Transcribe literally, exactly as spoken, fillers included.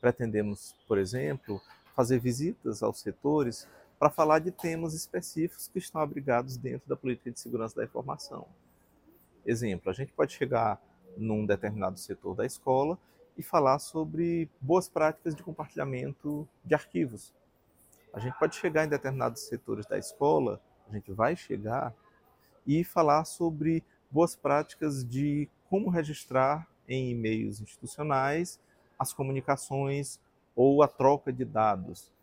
Pretendemos, por exemplo, fazer visitas aos setores para falar de temas específicos que estão abrigados dentro da política de segurança da informação. Exemplo, a gente pode chegar num determinado setor da escola e falar sobre boas práticas de compartilhamento de arquivos. A gente pode chegar em determinados setores da escola, a gente vai chegar e falar sobre boas práticas de como registrar em e-mails institucionais as comunicações ou a troca de dados.